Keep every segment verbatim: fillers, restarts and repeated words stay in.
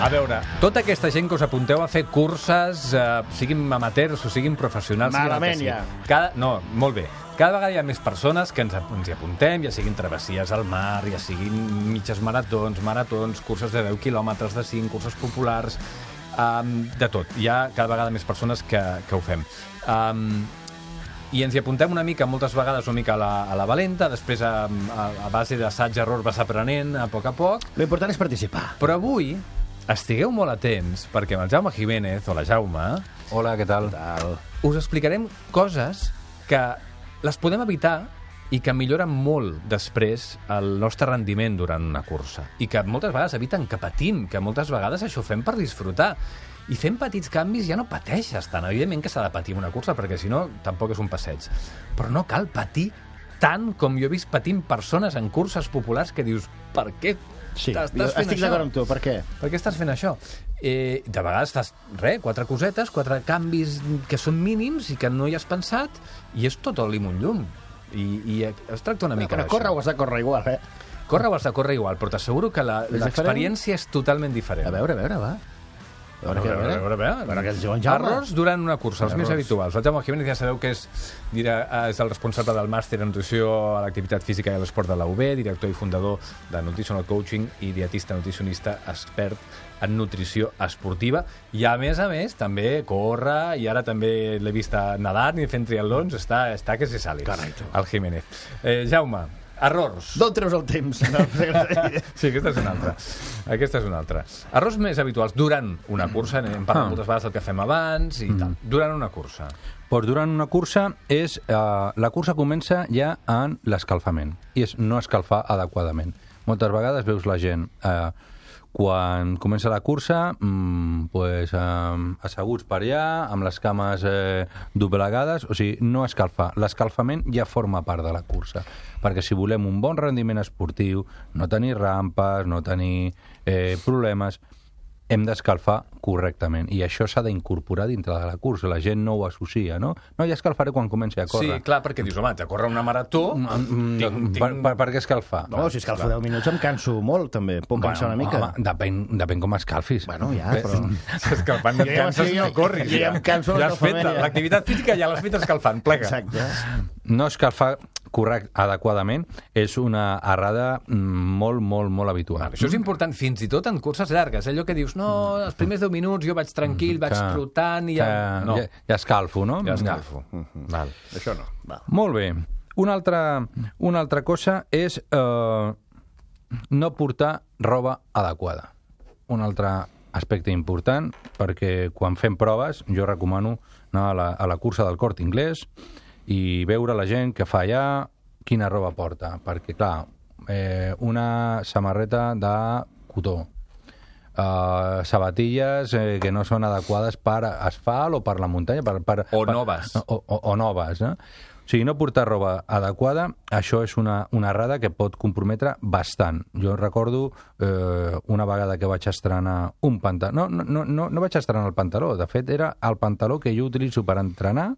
A veure, tota aquesta gent que us apunteu a fer curses, eh, siguin amateurs o siguin professionals... Malament, ja. Cada... No, molt bé. Cada vegada hi ha més persones que ens, ens hi apuntem, ja siguin travessies al mar, ja siguin mitges maratons, maratons, curses de deu quilòmetres, de cinc, curses populars, um, de tot. Hi ha cada vegada més persones que, que ho fem. Um, I ens hi apuntem una mica, moltes vegades una mica a la, a la valenta, després a, a, a base d'assaig-error vas aprenent a poc a poc. L'important és participar. Però avui estigueu molt atents, perquè amb el Jaume Jiménez, o la Jaume... Hola, què tal? Tal. Us explicarem coses que les podem evitar i que milloren molt després el nostre rendiment durant una cursa. I que moltes vegades eviten que patim, que moltes vegades això ho fem per disfrutar. I fent petits canvis ja no pateixes tant. Evidentment que s'ha de patir una cursa, perquè si no, tampoc és un passeig. Però no cal patir tant com jo he vist patint persones en curses populars que dius, per què Sí, estàs jo fent estic això? d'acord amb tu, per què? Per què estàs fent això? Eh, de vegades estàs, res, quatre cosetes, quatre canvis que són mínims i que no hi has pensat, i és tot el lim un llum. I, i es tracta una mica Però d'això. córrer ho has de córrer igual, eh? Córrer ho has de córrer igual, però t'asseguro que la- És l'experiència és totalment diferent. A veure, a veure, va. A veure, a veure, a veure, a veure. A veure què ens diu en Jaume. Errors durant una cursa, els més Errors. habituals. El Jaume Jiménez ja sabeu que és, dirà, és el responsable del màster en nutrició a l'activitat física i a l'esport de la U B, director i fundador de Nutritional Coaching i dietista nutricionista expert en nutrició esportiva. I, a més a més, també corre, i ara també l'he vist nedant i fent triatlons, està, està que se sale, Carai, tu. el Jiménez. Eh, Jaume, errors. D'on treus el temps? No, Sí, aquesta és una altra. Aquesta és una altra. Errors més habituals durant una cursa, hem parlat Ah. moltes vegades del que fem abans i tal. Durant una cursa. Pues durant una cursa, és, eh, la cursa comença ja en l'escalfament, i és no escalfar adequadament. Moltes vegades veus la gent... Eh, quan comença la cursa, mmm, pues, eh, asseguts per allà, amb les cames eh, doblegades, o sigui, no escalfar. L'escalfament ja forma part de la cursa, perquè si volem un bon rendiment esportiu, no tenir rampes, no tenir eh, problemes, hem d'escalfar correctament, i això s'ha d'incorporar dintre de la cursa. La gent no ho associa, no? No, ja escalfaré quan comenci a córrer. Sí, clar, perquè dius, home, de córrer una marató... Mm, tinc, tinc... Per, per, per què escalfar? No, si escalfo deu minuts em canso molt, també. Puc cansar una mica. Home, depèn, depèn com escalfis. Bueno, ja, però... Escalfant no et Jo ja- canses, jo ja- no corris. jo ja em canso ja has fet l'escalfament, ja. l'activitat física, ja l'has fet escalfant, plega. Exacte. No escalfar correcte, adequadament, és una errada molt, molt, molt habitual. Això és important fins i tot en curses llargues. Allò que dius, no, els primers deu minuts jo vaig tranquil, vaig Que- flotant i ja... que No, ja, ja escalfo, no? ja escalfo. Val. Això no. Va. Molt bé. Una altra, una altra cosa és eh, no portar roba adequada. Un altre aspecte important, perquè quan fem proves, jo recomano anar a la, a la cursa del Corte Inglés i veure la gent que fa allà quina roba porta, perquè, clar, eh, una samarreta de cotó, Uh, sabatilles eh, que no són adequades per asfalt o per la muntanya, per, per, O per, noves. o, o, o noves, eh? O sigui, no portar roba adequada, això és una, una errada que pot comprometre bastant. Jo recordo eh, una vegada que vaig estrenar un pantaló. No, no, no, no vaig estrenar el pantaló, de fet era el pantaló que jo utilitzo per entrenar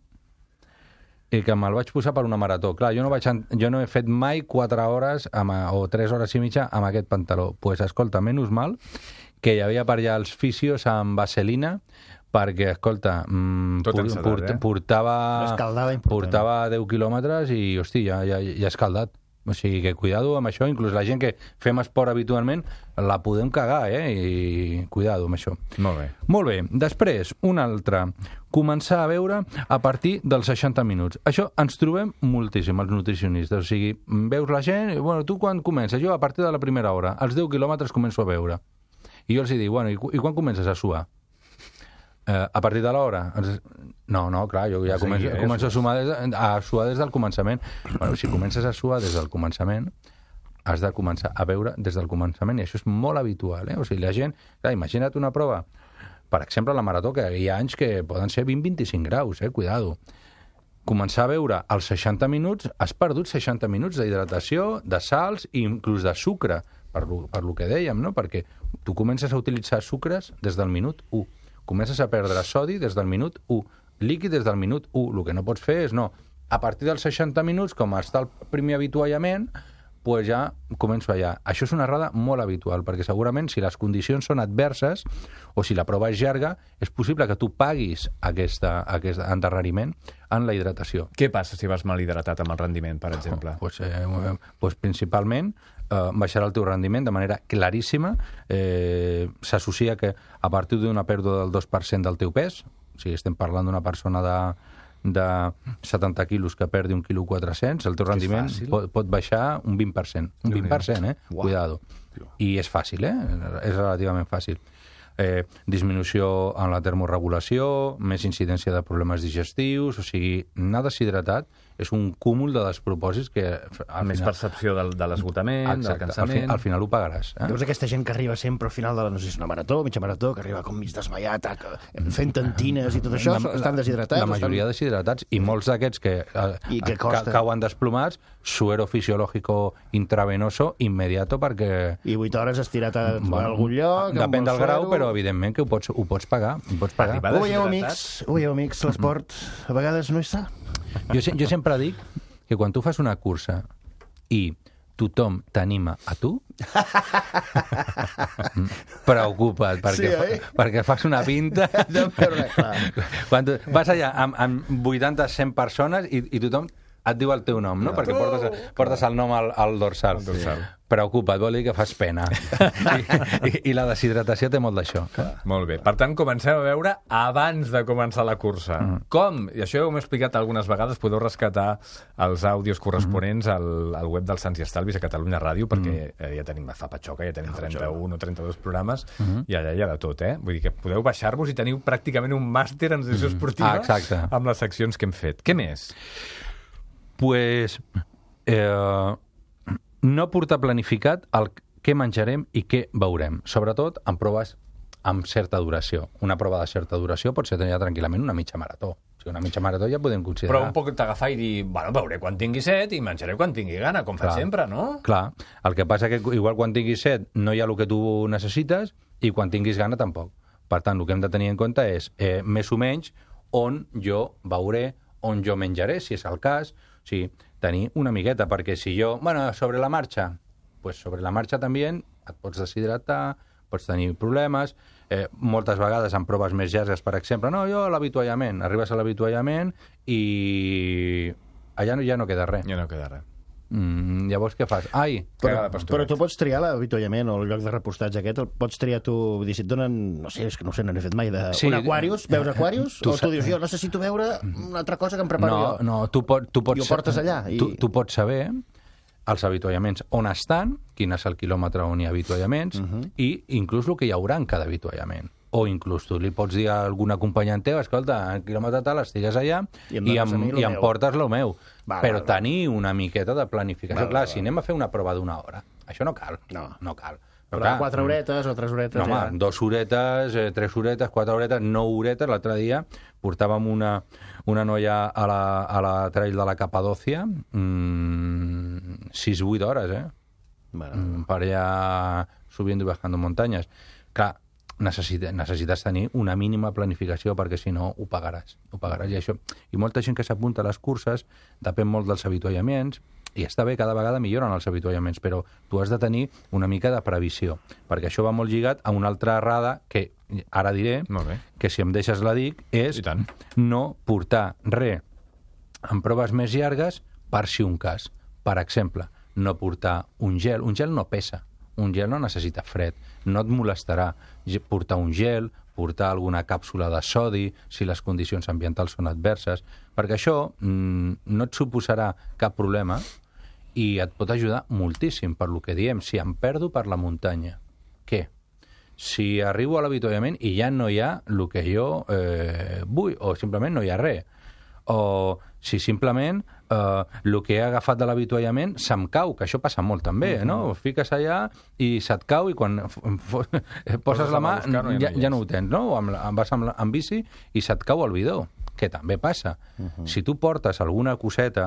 i que me'l vaig posar per una marató. Clar, jo no, vaig, jo no he fet mai quatre hores amb, o tres hores i mitja amb aquest pantaló. Doncs, pues, escolta, menys mal que hi havia per allà els fisios amb vaselina, perquè, escolta, mm, Tot por, encetat, port, eh? portava, L'escaldada important. portava deu quilòmetres i, hosti, ja, ja, ja ha escaldat. O sigui, que cuidado amb això, inclús la gent que fem esport habitualment la podem cagar, eh? I cuidado amb això. Molt bé. Molt bé. Després, un altre. Començar a veure a partir dels seixanta minuts. Això ens trobem moltíssim, els nutricionistes. O sigui, veus la gent, i, bueno, tu quan comences? Jo a partir de la primera hora. Als deu quilòmetres començo a veure. I jo els dic, bueno, i, i quan comences a suar? Eh, a partir de l'hora? No, no, clar, jo ja Sí, començo, és, començo a, sumar des, de- a suar des del començament. Bueno, si comences a suar des del començament, has de començar a veure des del començament, i això és molt habitual, eh? O sigui, la gent... Clar, imagina't una prova, per exemple, la marató, que hi ha anys que poden ser vint a vint-i-cinc graus, eh? Cuidado. Començar a veure als seixanta minuts, has perdut seixanta minuts d'hidratació, de salts i inclús de sucre, per lo, per lo que dèiem, no? Perquè tu comences a utilitzar sucres des del minut u, comences a perdre sodi des del minut u, líquid des del minut u. El que no pots fer és, no, a partir dels seixanta minuts, com està el primer avituallament, pues ja començo allà. Això és una errada molt habitual, perquè segurament si les condicions són adverses o si la prova és llarga, és possible que tu paguis aquesta, aquest endarreriment en la hidratació. Què passa si vas mal hidratat amb el rendiment, per exemple? Oh, pues, eh, pues principalment eh, baixarà el teu rendiment de manera claríssima. Eh, S'associa que a partir d'una pèrdua del dos per cent del teu pes, o sigui, estem parlant d'una persona de de setanta quilos que perdi un quilo quatre-cents, el teu rendiment pot, pot baixar un vint per cent. Un vint per cent, eh? Wow. Cuidado. I és fàcil, eh? És relativament fàcil. Eh, disminució en la termorregulació, més incidència de problemes digestius, o sigui, anar deshidratat és un cúmul de despropòsits que... Al més final... percepció del, de l'esgotament, del cansament... Al, fi, al final ho pagaràs. Eh? Veus aquesta gent que arriba sempre al final de la, no sé si és una marató, mitja marató, que arriba com mig desmaiat, fent tantines i tot això, la, estan deshidratats? La majoria estan... deshidratats, i molts d'aquests que, I que ca, cauen desplomats, suero fisiológico intravenoso immediato perquè... I vuit hores estirat a, bueno, a algun lloc... Depèn del grau, suero... però evidentment que ho pots, ho pots pagar. Ho pots pagar. Ho veieu, amics, ho veieu, amics, l'esport a vegades no és sa. Jo, jo sempre dic que quan tu fas una cursa i tothom t'anima a tu, preocupa't, perquè, sí, perquè fas una pinta... Quan tu vas allà amb, amb vuitanta cent persones i, i tothom et diu el teu nom, no? Perquè portes, portes el nom al, al dorsal. El dorsal. Preocupa't, vol dir que fas pena. I, i, I la deshidratació té molt d'això. Molt bé. Per tant, comencem a veure abans de començar la cursa. Mm. Com? I això ho hem explicat algunes vegades. Podeu rescatar els àudios corresponents mm. al, al web dels Sants i Estalvis a Catalunya Ràdio, perquè mm. eh, ja tenim Fa Patxoca, ja tenim trenta-un o trenta-dos programes, mm. i allà hi ha de tot, eh? Vull dir que podeu baixar-vos i teniu pràcticament un màster en nutrició esportiva mm. ah, amb les seccions que hem fet. Què més? Pues... Eh... no portar planificat el què menjarem i què veurem, sobretot en proves amb certa duració. Una prova de certa duració pot ser tenir tranquil·lament una mitja marató. O sigui, una mitja marató ja podem considerar... Però un poc t'agafar i dir, bueno, veuré quan tingui set i menjaré quan tingui gana, com fa sempre, no? Clar, el que passa que igual quan tinguis set no hi ha el que tu necessites i quan tinguis gana tampoc. Per tant, el que hem de tenir en compte és eh, més o menys on jo veuré, on jo menjaré, si és el cas. O sigui, tenir una miqueta, perquè si jo, bueno, sobre la marxa, pues sobre la marxa també et pots deshidratar, pots tenir problemes, eh, moltes vegades en proves més llargues, per exemple, no, jo a l'avituallament, arribes a l'avituallament i allà no, ja no queda res. Ja no queda res. Mm, llavors què fas? Ai, però, però tu pots triar l'avituallament o el lloc de repostatge aquest, el pots triar tu, vull dir, si et donen, no sé, és que no sé, no n'he fet mai, de... sí, un Aquarius, veus Aquarius? Tu o tu dius, jo necessito veure una altra cosa que em preparo no, jo. No, tu, pot, tu pots... I ho portes allà. I... Tu, tu pots saber els avituallaments on estan, quin és el quilòmetre on hi ha avituallaments, uh -huh. i inclús el que hi haurà en cada avituallament. O inclús tu li pots dir a algun acompanyant teu, escolta, el quilòmetre tal, estigues allà i em, i em, i em portes lo meu. Va, però va, va. Tenir una miqueta de planificació. Va, Clar, va, va. Si anem a fer una prova d'una hora, això no cal. No, no cal. Però, però quatre horetes o tres horetes... No, home, ja... dos horetes, eh, tres horetes, quatre horetes, nou horetes. L'altre dia portàvem una, una noia a la, a la trail de la Capadòcia, mmm, sis vuit hores, eh? Bueno. Mm, per allà subiendo y bajando muntanyes. Clar, necessites, necessites tenir una mínima planificació perquè si no ho pagaràs, ho pagaràs i això. I molta gent que s'apunta a les curses depèn molt dels avituallaments i està bé, cada vegada milloren els avituallaments, però tu has de tenir una mica de previsió, perquè això va molt lligat a una altra errada que ara diré, que si em deixes la dic, és no portar res en proves més llargues per si un cas. Per exemple, no portar un gel. Un gel no pesa. Un gel no necessita fred. No et molestarà portar un gel, portar alguna càpsula de sodi, si les condicions ambientals són adverses, perquè això mmm, no et suposarà cap problema i et pot ajudar moltíssim, per lo que diem. Si em perdo per la muntanya, què? Si arribo a l'avituallament i ja no hi ha el que jo eh, vull, o simplement no hi ha res, o si simplement eh, el que he agafat de l'avituallament se'm cau, que això passa molt també, no? Fiques allà i se't cau i quan poses la mà ja, ja no ho tens, no? O amb, vas amb, amb bici i se't cau el bidó, que també passa. Uh-huh. Si tu portes alguna coseta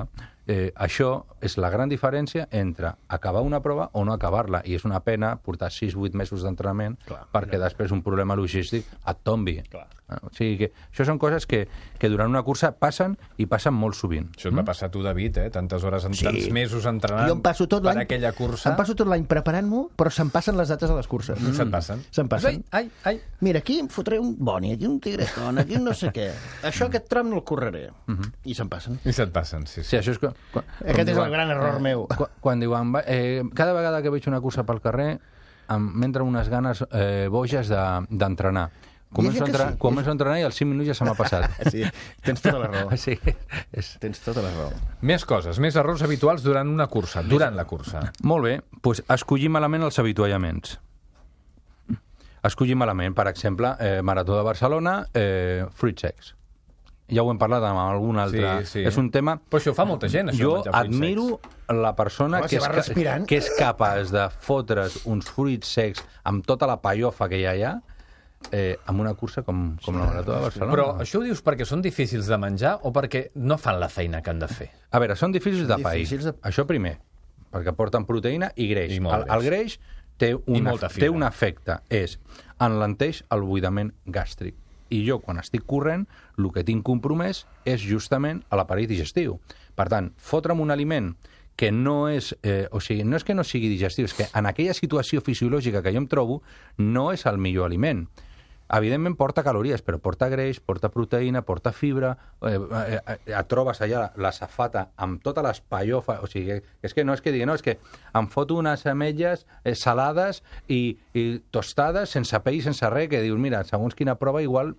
Eh, això és la gran diferència entre acabar una prova o no acabar-la, i és una pena portar sis vuit mesos d'entrenament perquè no. després un problema logístic et tombi. Clar. O sigui que això són coses que, que durant una cursa passen i passen molt sovint. Això et va passar a tu, David, eh? Tantes hores, en, sí. tants mesos entrenant jo em passo tot per aquella cursa. Em passo tot l'any preparant-m'ho, però se'm passen les dates de les curses. Mm. Se'n passen? Se'n passen. Ai, ai, ai. Mira, aquí em fotré un boni, aquí un tigretón, aquí un no sé què. Això, aquest tram no el correré. Mm -hmm. I se'n passen. I se'n passen, sí. Sí, sí. això és... Quan, quan, aquest és diuen, el gran error eh, meu. Quan, quan diuen, eh, cada vegada que veig una cursa pel carrer, m'entren unes ganes eh, boges d'entrenar. De, Començo a, entrenar, sí. començo a entrenar i als cinc minuts ja se m'ha passat. Sí, tens tota la raó. Sí, és... Tens tota la raó. Més coses, més errors habituals durant una cursa, durant la cursa. Molt bé, doncs escollir malament els avituallaments. Escollir malament, per exemple, eh, Marató de Barcelona, eh, fruit secs. Ja ho hem parlat amb algun altre. Sí, sí. És un tema... Però això ho fa molta gent, això. Jo admiro la persona Home, que, si és, que, que és capaç de fotre's uns fruits secs amb tota la pallofa que hi ha allà, Eh, amb una cursa com, com la Marató de Barcelona. Però això ho dius perquè són difícils de menjar o perquè no fan la feina que han de fer? A veure, són difícils de pair. De... Això primer, perquè porten proteïna i greix. I el, el greix té un, té un efecte, és enlenteix el buidament gàstric. I jo, quan estic corrent, el que tinc compromès és justament l'aparell digestiu. Per tant, fotre'm un aliment que no és, eh, o sigui, no és que no sigui digestiu, és que en aquella situació fisiològica que jo em trobo no és el millor aliment. Evidentment porta calories, però porta greix, porta proteïna, porta fibra, eh, eh, eh, et trobes allà la safata amb totes les pallofes, o sigui, és que no és que digui, no, és que em foto unes ametlles eh, salades i, i tostades, sense pell, sense res, que dius, mira, segons quina prova, igual...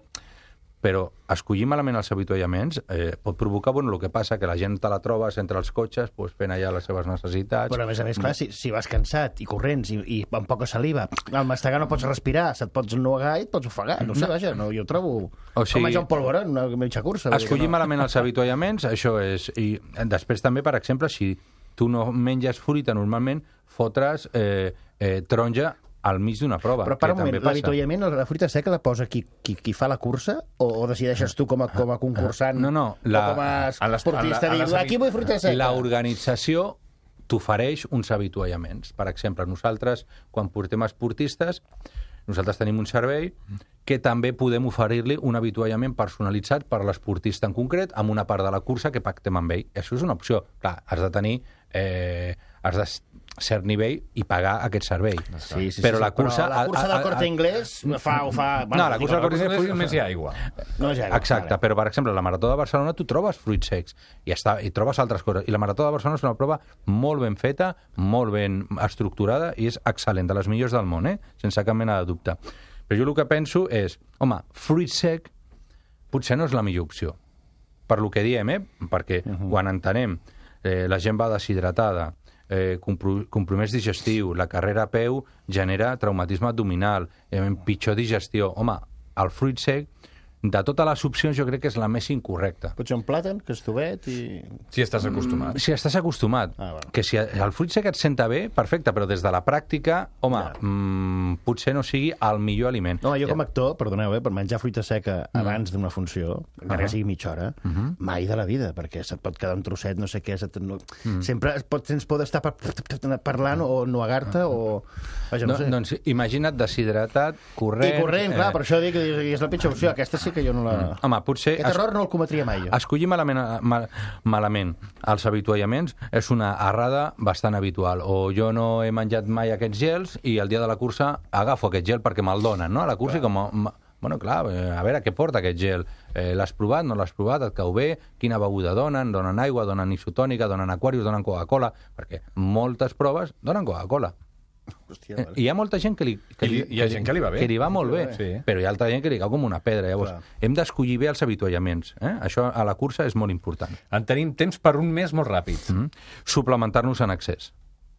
Però escollir malament els avituallaments eh, pot provocar, bueno, el que passa, que la gent te la trobes entre els cotxes, pues, fent allà les seves necessitats... Però a més a més, clar, si, si vas cansat i corrents i, i amb poca saliva, al mastegar no pots respirar, se't pots ennuegar i et pots ofegar. No sé, no. vaja, no, jo ho trobo... O sigui, com menjar un polvorón, una mitja cursa. Escollir no. malament els avituallaments, això és... I després també, per exemple, si tu no menges fruita normalment, fotres eh, eh, taronja al mig d'una prova. Però per un moment, l'avituallament, la fruita seca la posa qui, qui, qui fa la cursa o, o decideixes tu com a, com a concursant no, no, la, o com a esportista dir, aquí vull fruita seca? L'organització t'ofereix uns avituallaments. Per exemple, nosaltres, quan portem esportistes, nosaltres tenim un servei que també podem oferir-li un avituallament personalitzat per a l'esportista en concret amb una part de la cursa que pactem amb ell. Això és una opció. Clar, has de tenir... Eh, has de cert nivell i pagar aquest servei. Sí, sí, però sí, la cursa... Però la cursa del Corte Inglés fa... Ho fa bueno, no, la cursa del Corte Inglés només hi ha aigua. No hi ha aigua. Exacte, vale. Però per exemple, la Marató de Barcelona tu trobes fruits secs i, està, i trobes altres coses. I la Marató de Barcelona és una prova molt ben feta, molt ben estructurada i és excel·lent, de les millors del món, eh? Sense cap mena de dubte. Però jo el que penso és, home, fruit sec potser no és la millor opció. Per lo que diem, eh? Perquè uh-huh. quan entenem eh, la gent va deshidratada, Eh, compromès digestiu, la carrera a peu genera traumatisme abdominal, eh, pitjor digestió. Home, el fruit sec, de totes les opcions, jo crec que és la més incorrecta. Pot ser un plàtan, castovet i... Si estàs acostumat. Si estàs acostumat. Ah, bueno. Que si el fruit sec et senta bé, perfecte, però des de la pràctica, home, ja. mmm, potser no sigui el millor aliment. No, jo com a actor, perdoneu, eh, per menjar fruita seca mm. abans d'una funció, encara uh -huh. que sigui mitja hora, uh -huh. mai de la vida, perquè se't pot quedar un trosset, no sé què, se't, no... mm. sempre es pot, tens por d'estar par parlant o ennuegar-te o... Vaja, no, no sé. Doncs imagina't deshidratat, corrent... I corrent, eh... clar, per això dic que és la pitjor opció. Aquesta sí que jo no la... Mm. Home, potser... Aquest error no el cometria mai, jo. Escollir malament, mal, malament els avituallaments és una errada bastant habitual. O jo no he menjat mai aquests gels i el dia de la cursa agafo aquest gel perquè me'l donen, no? A la cursa, clar. Com... Bueno, clar, a veure, què porta aquest gel? Eh, l'has provat, no l'has provat, et cau bé? Quina beguda donen? Donen aigua, donen isotònica, donen aquarius, donen Coca-Cola? Perquè moltes proves donen Coca-Cola. Hòstia, vale. Hi ha molta gent que li, que li, hi ha gent que li va bé, que li va molt bé, sí. Però hi ha altra gent que li cau com una pedra. Llavors, clar. Hem d'escollir bé els avituallaments. Eh? Això a la cursa és molt important. En tenim temps per un mes molt ràpid. Mm-hmm. Suplementar-nos en excés.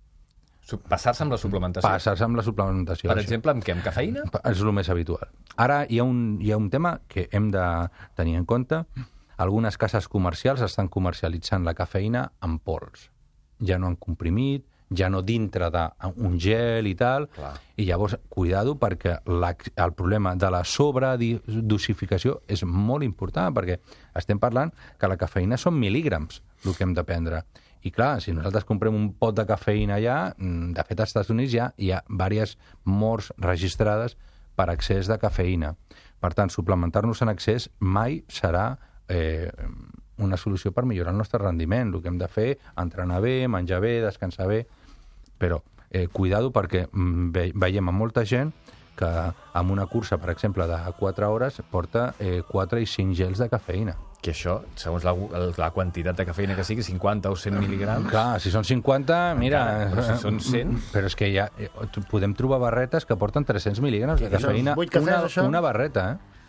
Passar-se amb la suplementació. Passar-se amb la suplementació. Per exemple, amb què? Amb cafeïna? És el més habitual. Ara hi ha un, hi ha un tema que hem de tenir en compte. Algunes cases comercials estan comercialitzant la cafeïna en pols. Ja no en comprimit, ja no dintre d'un gel i tal, Clar. i llavors, cuidado, perquè la, el problema de la sobredosificació és molt important, perquè estem parlant que la cafeïna són mil·lígrams, el que hem de prendre. I clar, si nosaltres comprem un pot de cafeïna allà, de fet als Estats Units ja hi ha diverses morts registrades per excés de cafeïna. Per tant, suplementar-nos en excés mai serà eh, una solució per millorar el nostre rendiment. El que hem de fer, entrenar bé, menjar bé, descansar bé, però eh, cuidado perquè ve, veiem a molta gent que amb una cursa, per exemple, de quatre hores porta eh, quatre i cinc gels de cafeïna. Que això, segons la, la quantitat de cafeïna que sigui, cinquanta o cent mil·ligrams... Clar, si són cinquanta, mira... Però si són cent... Però és que ja eh, podem trobar barretes que porten tres-cents mil·lígrams de cafeïna. vuit cafès, una, això? una barreta,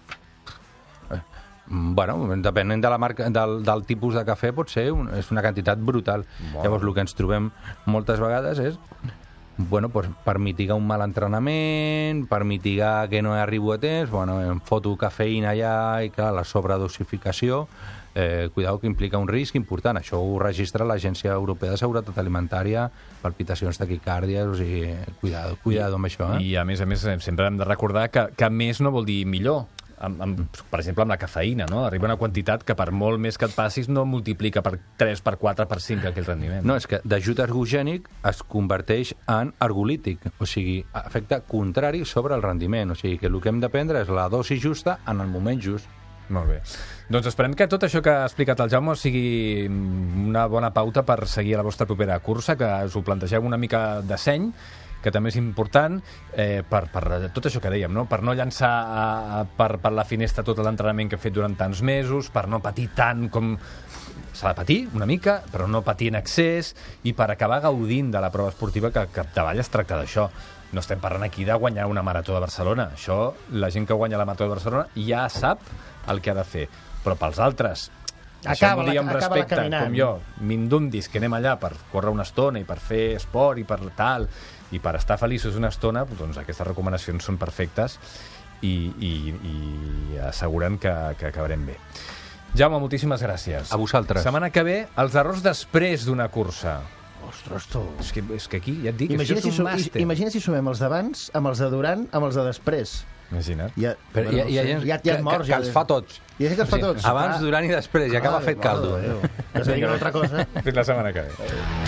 eh? Bueno, depenent de la marca, del, del tipus de cafè, pot ser un, és una quantitat brutal. Molt. Llavors, el que ens trobem moltes vegades és bueno, pues, per mitigar un mal entrenament, per mitigar que no arribo a temps, bueno, em foto cafeïna allà i, clar, la sobredosificació, eh, cuidado que implica un risc important. Això ho registra l'Agència Europea de Seguretat Alimentària, palpitacions taquicàrdies, o sigui, cuidado, cuidado amb això. Eh? I, a més a més, sempre hem de recordar que, que més no vol dir millor. Amb, amb, per exemple, amb la cafeïna, no? Arriba una quantitat que per molt més que et passis no multiplica per tres, per quatre, per cinc aquell rendiment. No, és que d'ajut ergogènic es converteix en ergolític, o sigui, efecte contrari sobre el rendiment, o sigui que el que hem de prendre és la dosi justa en el moment just. Molt bé. Doncs esperem que tot això que ha explicat el Jaume sigui una bona pauta per seguir a la vostra propera cursa, que us ho plantegeu una mica de seny, que també és important, eh, per, per tot això que dèiem, no? Per no llançar a, a, per, per la finestra tot l'entrenament que he fet durant tants mesos, per no patir tant com s'ha de patir una mica, però no patir en excés, i per acabar gaudint de la prova esportiva, que capdavall es tracta d'això. No estem parlant aquí de guanyar una marató de Barcelona. Això, la gent que guanya la marató de Barcelona ja sap el que ha de fer. Però pels altres, això m'ho digui amb respecte, com jo, mindundis, que anem allà per córrer una estona i per fer esport i per tal, i per estar feliços una estona, doncs aquestes recomanacions són perfectes i, i, i asseguren que, que acabarem bé. Jaume, moltíssimes gràcies. A vosaltres. Setmana que ve, els errors després d'una cursa. Ostres, tu. És que, és que aquí, ja et dic, Imagina això si, és un som, màster. imagina si sumem els d'abans amb els de durant amb els de després. Imagina't. Ja, Però bueno, hi ha, hi ha gent ja, que, ja et mors, que, que els fa tots. Hi ha gent que els fa tots. Abans, durant i després, i acaba fet caldo. Ja es una altra cosa. Fins la setmana que ve.